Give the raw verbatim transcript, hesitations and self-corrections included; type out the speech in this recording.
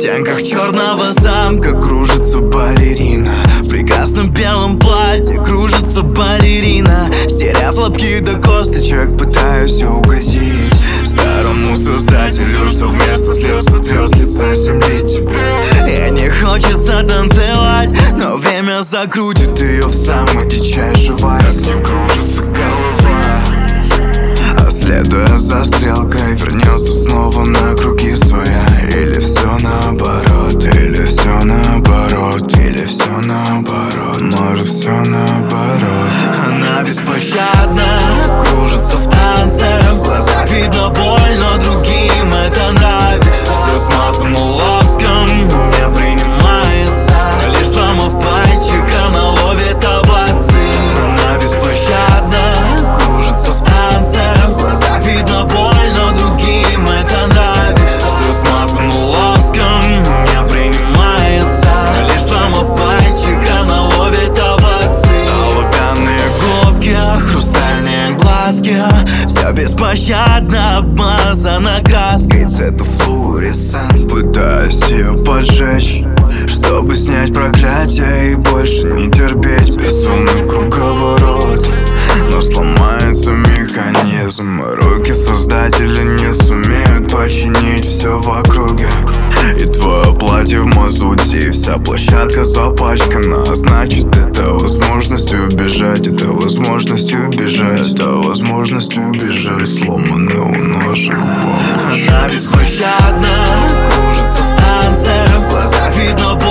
стенках черного замка кружится балерина. В прекрасном белом платье кружится балерина. Стеряв лапки до косточек, пытаюсь угодить старому создателю, что вместо слез сотрет с лица земли тебе. И не хочется танцевать, но время закрутит ее в самый дичайший вальс. Не кружится голова, а следуя за стрелкой вернется снова на круги своя. Или все наоборот, или все наоборот, или все наоборот, может все наоборот. Она беспощадна, кружится в танце, в глазах видно боль, но другим это нравится. Все смазано лоском, не принимается, лишь сломав пальчик, она ловит овации. Она беспощадна, кружится в танце, в глазах видно боль, но другим это нравится. Все смазано лоском, не принимается, лишь сломав пальчик, она ловит овации. Оловянные губки, хрустальные глазки, все беспощадно обмазано краской цвета флуоресцент. Пытаюсь ее поджечь, чтобы снять проклятие и больше не терпеть безумный круговорот. Но сломается механизм, руки создателя не сумеют починить все в округе. И твое платье в мазуте, и вся площадка запачкана. Значит, это возможность убежать, это возможность убежать, это возможность убежать. Сломанный у ножек бабушек. Она беспощадна, кружится в танце, в глазах видно боль.